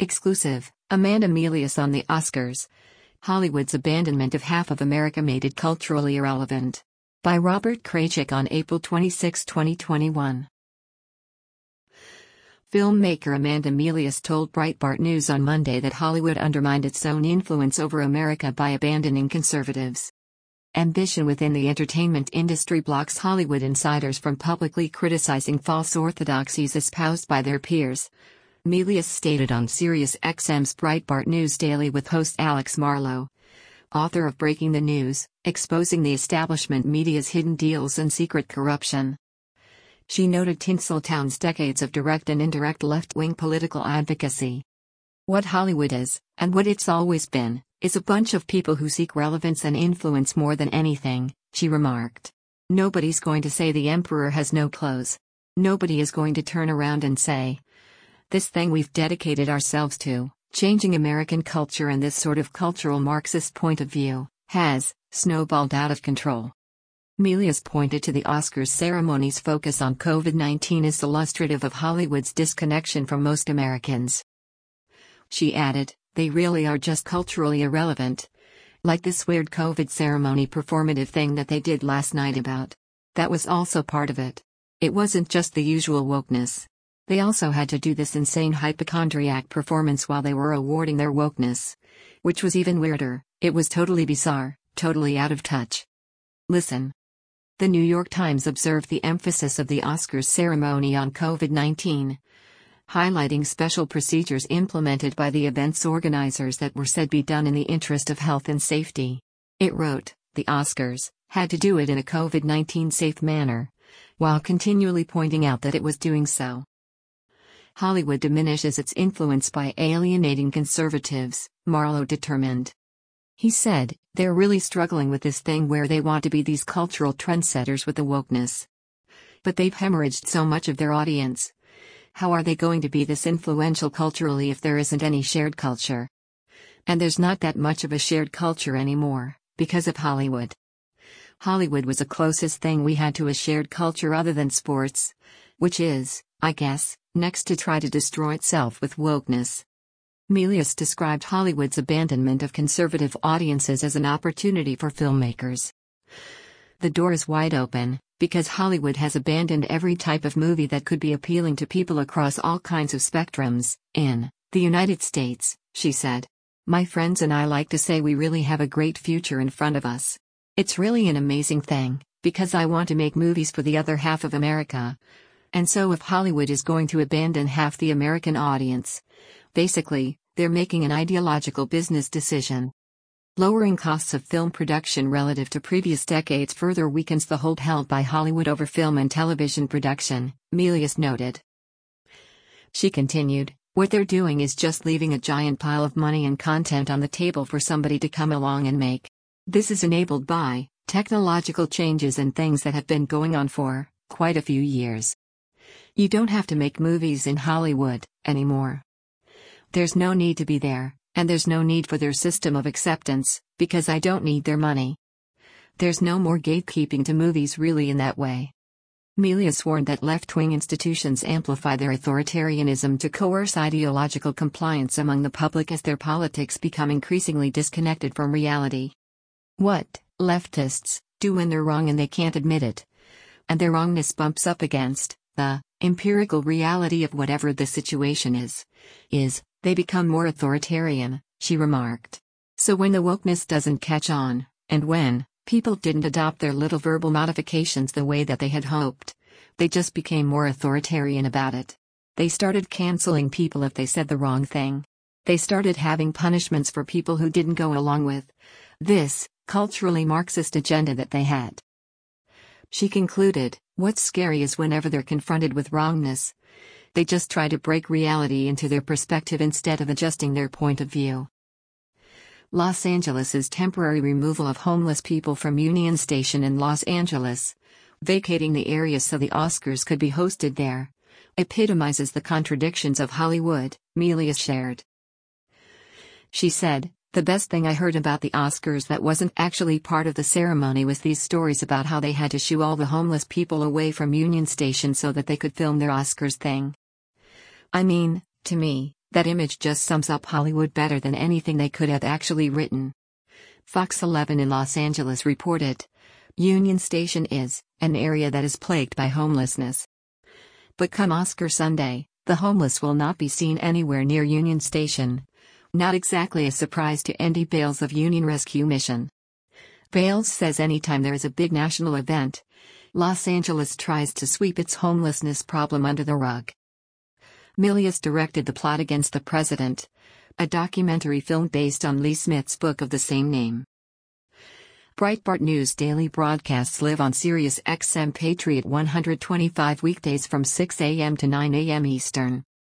Exclusive, Amanda Milius on the Oscars. Hollywood's abandonment of half of America made it culturally irrelevant. By Robert Kraychik on April 26, 2021. Filmmaker Amanda Milius told Breitbart News on Monday that Hollywood undermined its own influence over America by abandoning conservatives. Ambition within the entertainment industry blocks Hollywood insiders from publicly criticizing false orthodoxies espoused by their peers, Milius stated on SiriusXM's Breitbart News Daily with host Alex Marlow, author of Breaking the News, Exposing the Establishment Media's Hidden Deals and Secret Corruption. She noted Tinseltown's decades of direct and indirect left-wing political advocacy. What Hollywood is, and what it's always been, is a bunch of people who seek relevance and influence more than anything, she remarked. Nobody's going to say the emperor has no clothes. Nobody is going to turn around and say, this thing we've dedicated ourselves to, changing American culture and this sort of cultural Marxist point of view, has snowballed out of control. Milius pointed to the Oscars ceremony's focus on COVID-19 as illustrative of Hollywood's disconnection from most Americans. She added, they really are just culturally irrelevant. Like this weird COVID ceremony performative thing that they did last night about. That was also part of it. It wasn't just the usual wokeness. They also had to do this insane hypochondriac performance while they were awarding their wokeness. Which was even weirder, it was totally bizarre, totally out of touch. Listen. The New York Times observed the emphasis of the Oscars ceremony on COVID-19, highlighting special procedures implemented by the event's organizers that were said to be done in the interest of health and safety. It wrote, the Oscars had to do it in a COVID-19 safe manner, while continually pointing out that it was doing so. Hollywood diminishes its influence by alienating conservatives, Marlow determined. He said, they're really struggling with this thing where they want to be these cultural trendsetters with the wokeness. But they've hemorrhaged so much of their audience. How are they going to be this influential culturally if there isn't any shared culture? And there's not that much of a shared culture anymore, because of Hollywood. Hollywood was the closest thing we had to a shared culture other than sports, which is, I guess, next to try to destroy itself with wokeness. Milius described Hollywood's abandonment of conservative audiences as an opportunity for filmmakers. The door is wide open, because Hollywood has abandoned every type of movie that could be appealing to people across all kinds of spectrums, in the United States, she said. My friends and I like to say we really have a great future in front of us. It's really an amazing thing, because I want to make movies for the other half of America. And so if Hollywood is going to abandon half the American audience, basically, they're making an ideological business decision. Lowering costs of film production relative to previous decades further weakens the hold held by Hollywood over film and television production, Milius noted. She continued, what they're doing is just leaving a giant pile of money and content on the table for somebody to come along and make. This is enabled by technological changes and things that have been going on for quite a few years. You don't have to make movies in Hollywood anymore. There's no need to be there, and there's no need for their system of acceptance, because I don't need their money. There's no more gatekeeping to movies really in that way. Milius warned that left-wing institutions amplify their authoritarianism to coerce ideological compliance among the public as their politics become increasingly disconnected from reality. What leftists do when they're wrong and they can't admit it, and their wrongness bumps up against the empirical reality of whatever the situation is they become more authoritarian, she remarked. So when the wokeness doesn't catch on, and when people didn't adopt their little verbal modifications the way that they had hoped, they just became more authoritarian about it. They started canceling people if they said the wrong thing. They started having punishments for people who didn't go along with this culturally Marxist agenda that they had. She concluded, what's scary is whenever they're confronted with wrongness, they just try to break reality into their perspective instead of adjusting their point of view. Los Angeles's temporary removal of homeless people from Union Station in Los Angeles, vacating the area so the Oscars could be hosted there, epitomizes the contradictions of Hollywood, Milius shared. She said, the best thing I heard about the Oscars that wasn't actually part of the ceremony was these stories about how they had to shoo all the homeless people away from Union Station so that they could film their Oscars thing. I mean, to me, That image just sums up Hollywood better than anything they could have actually written. Fox 11 in Los Angeles reported, Union Station is an area that is plagued by homelessness. But come Oscar Sunday, the homeless will not be seen anywhere near Union Station. Not exactly a surprise to Andy Bales of Union Rescue Mission. Bales says anytime there is a big national event, Los Angeles tries to sweep its homelessness problem under the rug. Milius directed The Plot Against the President, a documentary film based on Lee Smith's book of the same name. Breitbart News daily broadcasts live on Sirius XM Patriot 125 weekdays from 6 a.m. to 9 a.m. Eastern.